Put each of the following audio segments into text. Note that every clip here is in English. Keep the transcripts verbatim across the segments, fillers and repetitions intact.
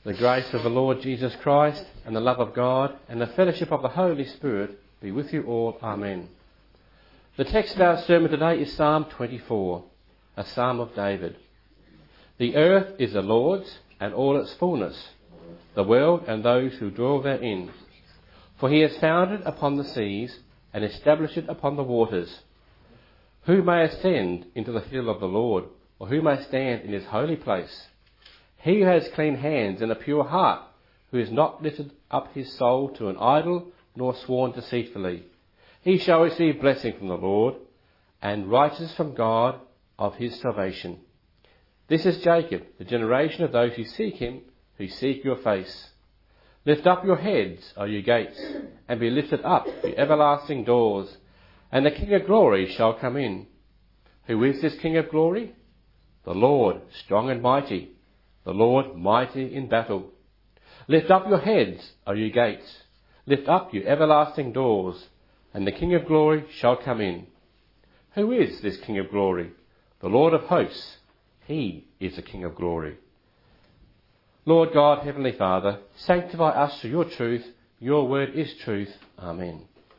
The grace of the Lord Jesus Christ and the love of God and the fellowship of the Holy Spirit be with you all. Amen. The text of our sermon today is Psalm twenty-four, a psalm of David. The earth is the Lord's and all its fullness, the world and those who dwell therein. For he has founded upon the seas and established it upon the waters. Who may ascend into the hill of the Lord, or who may stand in his holy place? He who has clean hands and a pure heart, who has not lifted up his soul to an idol, nor sworn deceitfully. He shall receive blessing from the Lord, and righteousness from God of his salvation. This is Jacob, the generation of those who seek him, who seek your face. Lift up your heads, O you gates, and be lifted up, you everlasting doors, and the King of glory shall come in. Who is this King of glory? The Lord, strong and mighty, the Lord mighty in battle. Lift up your heads, O you gates, lift up, you everlasting doors, and the King of glory shall come in. Who is this King of glory? The Lord of hosts, he is the King of glory. Lord God, Heavenly Father, sanctify us through your truth. Your word is truth. Amen.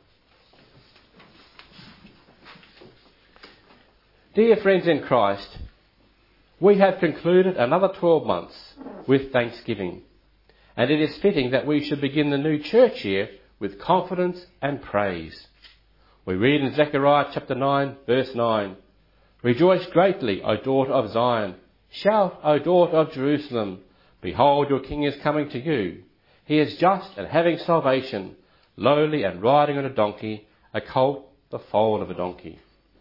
Dear friends in Christ, we have concluded another twelve months with Thanksgiving, and it is fitting that we should begin the new church year with confidence and praise. We read in Zechariah chapter nine, verse nine, Rejoice greatly, O daughter of Zion. Shout, O daughter of Jerusalem. Behold, your king is coming to you. He is just and having salvation, lowly and riding on a donkey, a colt, the foal of a donkey.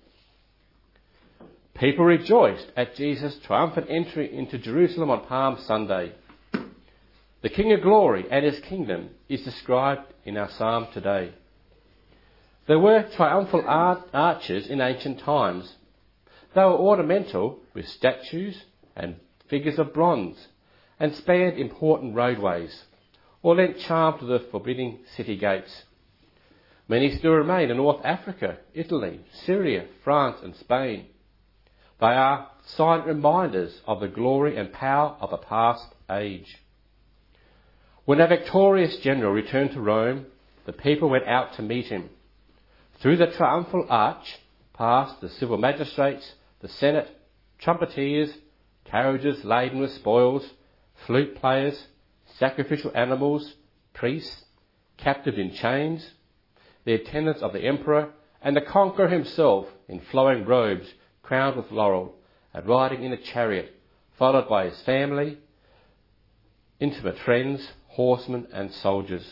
People rejoiced at Jesus' triumphant entry into Jerusalem on Palm Sunday. The King of Glory and his kingdom is described in our psalm today. There were triumphal arches in ancient times. They were ornamental with statues and figures of bronze and spanned important roadways or lent charm to the forbidding city gates. Many still remain in North Africa, Italy, Syria, France and Spain. They are silent reminders of the glory and power of a past age. When a victorious general returned to Rome, the people went out to meet him. Through the triumphal arch passed the civil magistrates, the senate, trumpeters, carriages laden with spoils, flute players, sacrificial animals, priests, captives in chains, the attendants of the emperor, and the conqueror himself in flowing robes, crowned with laurel, and riding in a chariot, followed by his family, intimate friends, horsemen and soldiers.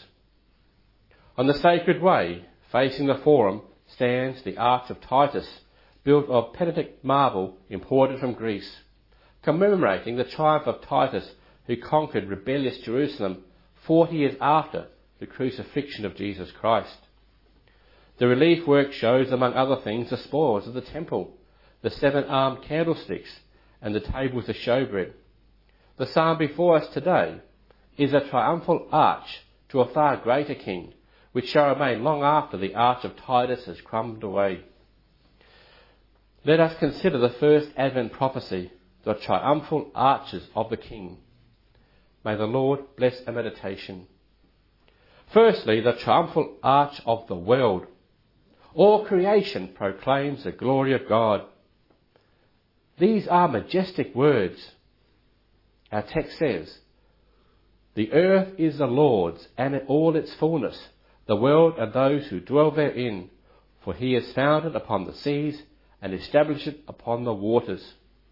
On the sacred way, facing the forum, stands the Arch of Titus, built of penitic marble imported from Greece, commemorating the triumph of Titus, who conquered rebellious Jerusalem forty years after the crucifixion of Jesus Christ. The relief work shows, among other things, the spoils of the temple, the seven-armed candlesticks, and the tables of showbread. The psalm before us today is a triumphal arch to a far greater king, which shall remain long after the arch of Titus has crumbled away. Let us consider the first Advent prophecy, the triumphal arches of the King. May the Lord bless our meditation. Firstly, the triumphal arch of the world. All creation proclaims the glory of God. These are majestic words. Our text says, The earth is the Lord's and all its fullness, the world and those who dwell therein, for he has founded upon the seas and established it upon the waters.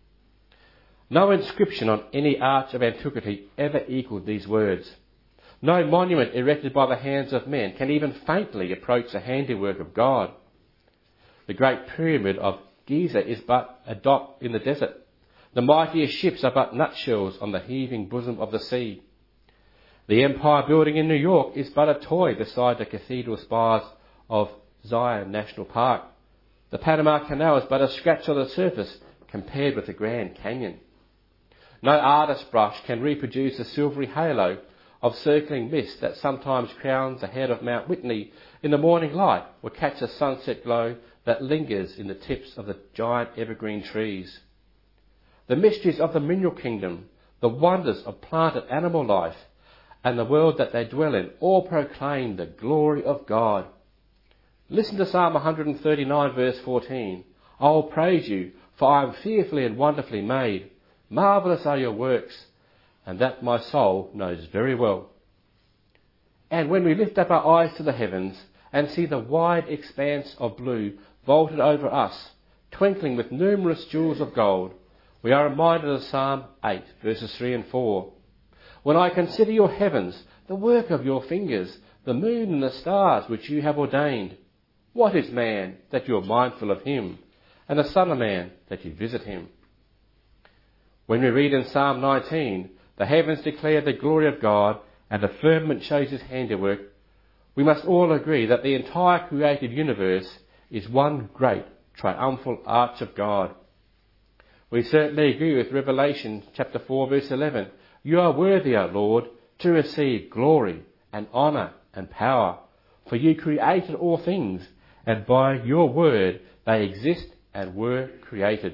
No inscription on any arch of antiquity ever equalled these words. No monument erected by the hands of men can even faintly approach the handiwork of God. The great pyramid of Giza is but a dot in the desert. The mightiest ships are but nutshells on the heaving bosom of the sea. The Empire Building in New York is but a toy beside the cathedral spires of Zion National Park. The Panama Canal is but a scratch on the surface compared with the Grand Canyon. No artist's brush can reproduce the silvery halo of circling mist that sometimes crowns the head of Mount Whitney in the morning light, or catch the sunset glow that lingers in the tips of the giant evergreen trees. The mysteries of the mineral kingdom, the wonders of plant and animal life, and the world that they dwell in, all proclaim the glory of God. Listen to Psalm one thirty-nine verse fourteen. I will praise you, for I am fearfully and wonderfully made. Marvellous are your works, and that my soul knows very well. And when we lift up our eyes to the heavens and see the wide expanse of blue vaulted over us, twinkling with numerous jewels of gold, we are reminded of Psalm eight, verses three and four. When I consider your heavens, the work of your fingers, the moon and the stars which you have ordained, what is man that you are mindful of him, and the son of man that you visit him? When we read in Psalm nineteen, the heavens declare the glory of God, and the firmament shows his handiwork, we must all agree that the entire created universe is one great triumphal arch of God. We certainly agree with Revelation chapter four verse eleven. You are worthy, O Lord, to receive glory and honour and power, for you created all things, and by your word they exist and were created.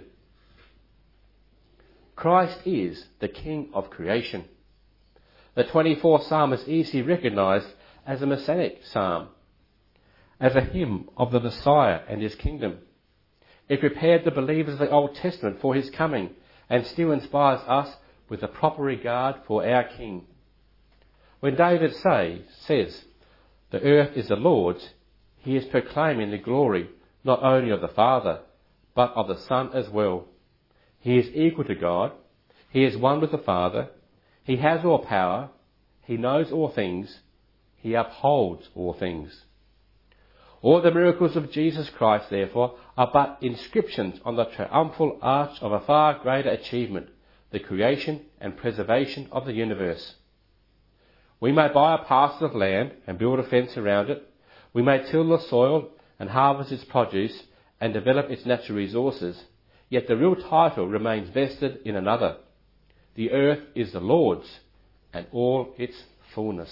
Christ is the King of creation. The twenty-fourth Psalm is easily recognised as a messianic psalm, as a hymn of the Messiah and his kingdom. It prepared the believers of the Old Testament for his coming, and still inspires us with a proper regard for our King. When David say, says, the earth is the Lord's, he is proclaiming the glory not only of the Father, but of the Son as well. He is equal to God. He is one with the Father. He has all power. He knows all things. He upholds all things. All the miracles of Jesus Christ, therefore, are but inscriptions on the triumphal arch of a far greater achievement, the creation and preservation of the universe. We may buy a parcel of land and build a fence around it. We may till the soil and harvest its produce and develop its natural resources, yet the real title remains vested in another. The earth is the Lord's, and all its fullness.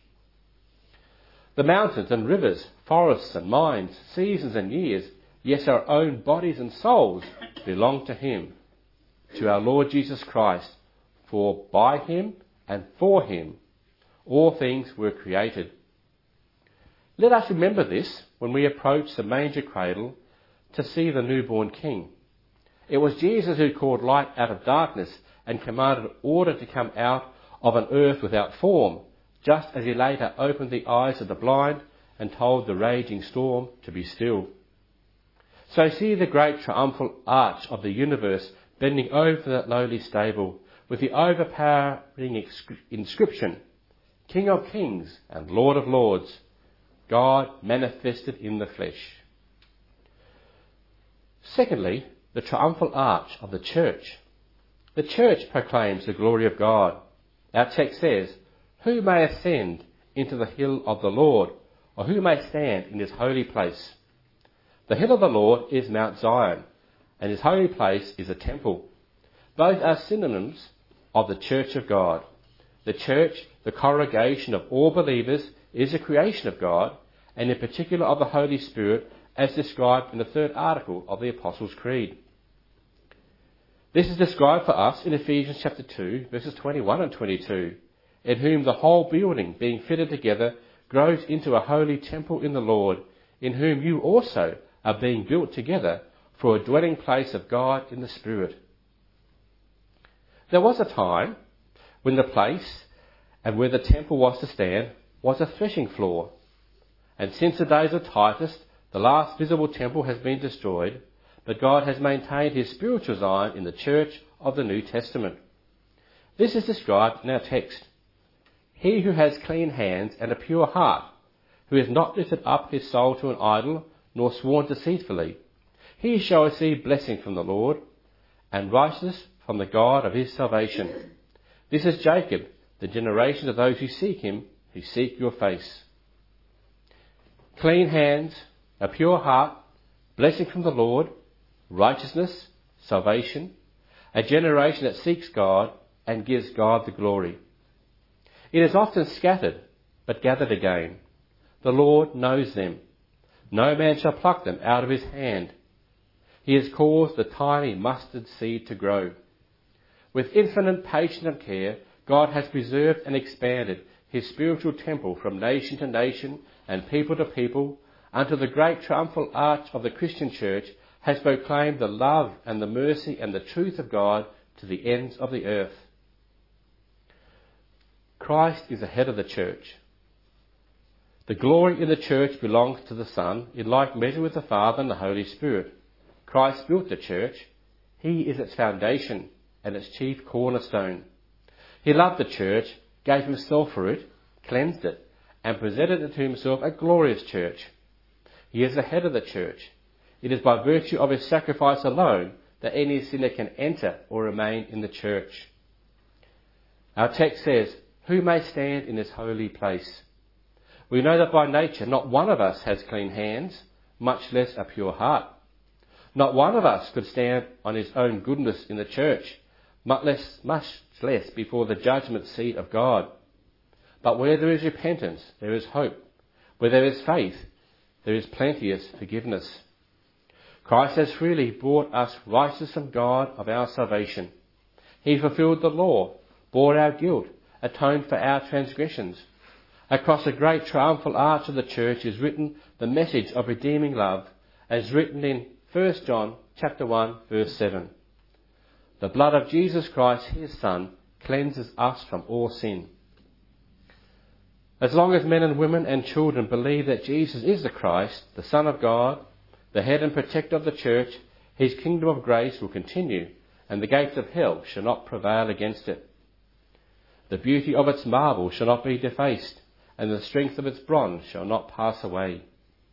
The mountains and rivers, forests and mines, seasons and years, yes, our own bodies and souls belong to him, to our Lord Jesus Christ, for by him and for him all things were created. Let us remember this when we approach the manger cradle to see the newborn King. It was Jesus who called light out of darkness and commanded order to come out of an earth without form, just as he later opened the eyes of the blind and told the raging storm to be still. So see the great triumphal arch of the universe bending over that lowly stable with the overpowering inscription, King of Kings and Lord of Lords, God manifested in the flesh. Secondly, the triumphal arch of the church. The church proclaims the glory of God. Our text says, who may ascend into the hill of the Lord, or who may stand in his holy place? The hill of the Lord is Mount Zion, and his holy place is a temple. Both are synonyms of the church of God. The church, the congregation of all believers, is a creation of God, and in particular of the Holy Spirit, as described in the third article of the Apostles' Creed. This is described for us in Ephesians chapter two, verses twenty-one and twenty-two, in whom the whole building, being fitted together, grows into a holy temple in the Lord, in whom you also are being built together for a dwelling place of God in the Spirit. There was a time when the place and where the temple was to stand was a threshing floor, and since the days of Titus, the last visible temple has been destroyed, but God has maintained his spiritual Zion in the church of the New Testament. This is described in our text. He who has clean hands and a pure heart, who has not lifted up his soul to an idol, nor sworn deceitfully, he shall receive blessing from the Lord, and righteousness from the God of his salvation. This is Jacob, the generation of those who seek him, who seek your face. Clean hands, a pure heart, blessing from the Lord, righteousness, salvation, a generation that seeks God and gives God the glory. It is often scattered, but gathered again. The Lord knows them. No man shall pluck them out of his hand. He has caused the tiny mustard seed to grow. With infinite patience and care, God has preserved and expanded his spiritual temple from nation to nation and people to people, until the great triumphal arch of the Christian church has proclaimed the love and the mercy and the truth of God to the ends of the earth. Christ is the head of the church. The glory in the church belongs to the Son, in like measure with the Father and the Holy Spirit. Christ built the church. He is its foundation and its chief cornerstone. He loved the church, gave himself for it, cleansed it, and presented it to himself a glorious church. He is the head of the church. It is by virtue of his sacrifice alone that any sinner can enter or remain in the church. Our text says, "Who may stand in this holy place?" We know that by nature not one of us has clean hands, much less a pure heart. Not one of us could stand on his own goodness in the church, much less, much less before the judgment seat of God. But where there is repentance, there is hope. Where there is faith, there is plenteous forgiveness. Christ has freely brought us righteousness from God of our salvation. He fulfilled the law, bore our guilt, atoned for our transgressions. Across the great triumphal arch of the church is written the message of redeeming love, as written in First John chapter one, verse seven. The blood of Jesus Christ, his Son, cleanses us from all sin. As long as men and women and children believe that Jesus is the Christ, the Son of God, the head and protector of the church, his kingdom of grace will continue, and the gates of hell shall not prevail against it. The beauty of its marble shall not be defaced, and the strength of its bronze shall not pass away.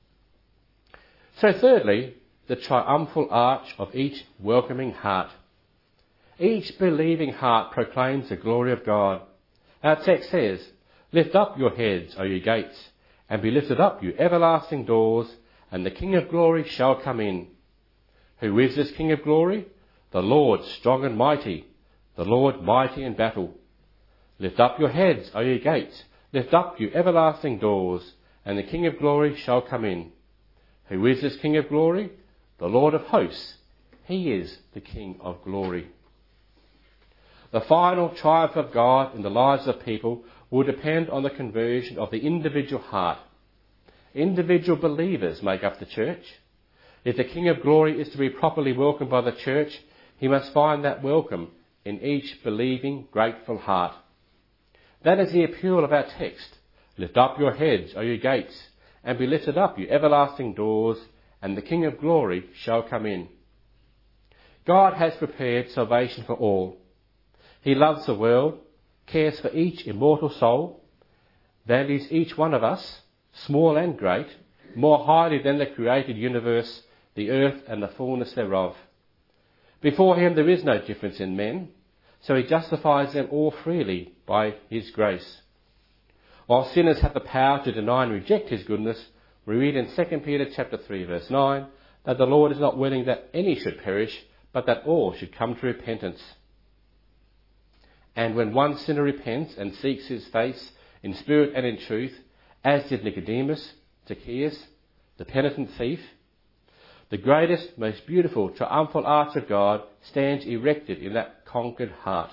So thirdly, the triumphal arch of each welcoming heart. Each believing heart proclaims the glory of God. Our text says, "Lift up your heads, O ye gates, and be lifted up, you everlasting doors, and the King of glory shall come in." Who is this King of glory? The Lord strong and mighty, the Lord mighty in battle. Lift up your heads, O ye gates, lift up, you everlasting doors, and the King of glory shall come in. Who is this King of glory? The Lord of hosts. He is the King of glory. The final triumph of God in the lives of people will depend on the conversion of the individual heart. Individual believers make up the church. If the King of glory is to be properly welcomed by the church, he must find that welcome in each believing, grateful heart. That is the appeal of our text. Lift up your heads, O you gates, and be lifted up, you everlasting doors, and the King of glory shall come in. God has prepared salvation for all. He loves the world, cares for each immortal soul, values each one of us, small and great, more highly than the created universe, the earth and the fullness thereof. Before him there is no difference in men, so he justifies them all freely by his grace. While sinners have the power to deny and reject his goodness, we read in Second Peter chapter three, verse nine, that the Lord is not willing that any should perish, but that all should come to repentance. And when one sinner repents and seeks his face in spirit and in truth, as did Nicodemus, Zacchaeus, the penitent thief, the greatest, most beautiful, triumphal arch of God stands erected in that conquered heart.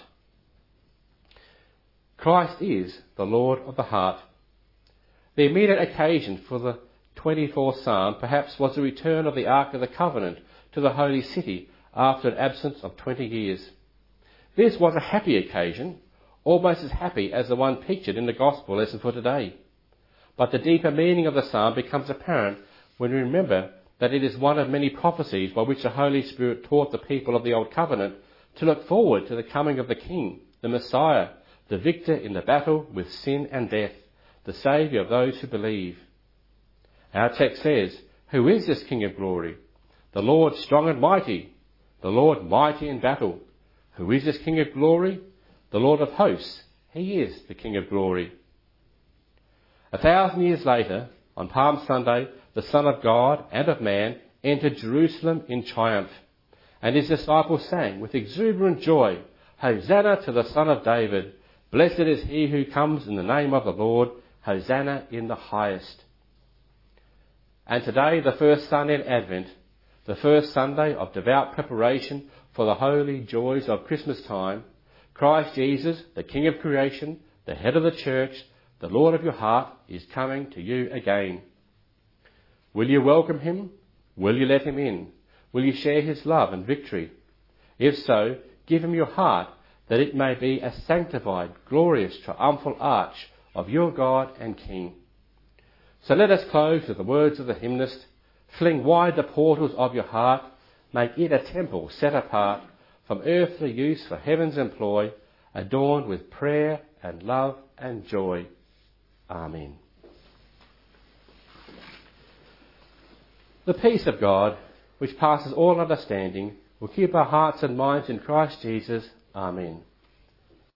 Christ is the Lord of the heart. The immediate occasion for the twenty-fourth Psalm perhaps was the return of the Ark of the Covenant to the Holy City after an absence of twenty years. This was a happy occasion, almost as happy as the one pictured in the Gospel lesson for today. But the deeper meaning of the psalm becomes apparent when we remember that it is one of many prophecies by which the Holy Spirit taught the people of the Old Covenant to look forward to the coming of the King, the Messiah, the victor in the battle with sin and death, the Saviour of those who believe. Our text says, "Who is this King of glory? The Lord strong and mighty, the Lord mighty in battle. Who is this King of glory? The Lord of hosts. He is the King of glory." A thousand years later, on Palm Sunday, the Son of God and of man entered Jerusalem in triumph, and his disciples sang with exuberant joy, "Hosanna to the Son of David! Blessed is he who comes in the name of the Lord! Hosanna in the highest!" And today, the first Sunday in Advent, the first Sunday of devout preparation for the holy joys of Christmas time, Christ Jesus, the King of creation, the head of the church, the Lord of your heart, is coming to you again. Will you welcome him? Will you let him in? Will you share his love and victory? If so, give him your heart, that it may be a sanctified, glorious, triumphal arch of your God and King. So let us close with the words of the hymnist. Fling wide the portals of your heart, make it a temple set apart from earthly use for heaven's employ, adorned with prayer and love and joy. Amen. The peace of God, which passes all understanding, will keep our hearts and minds in Christ Jesus. Amen.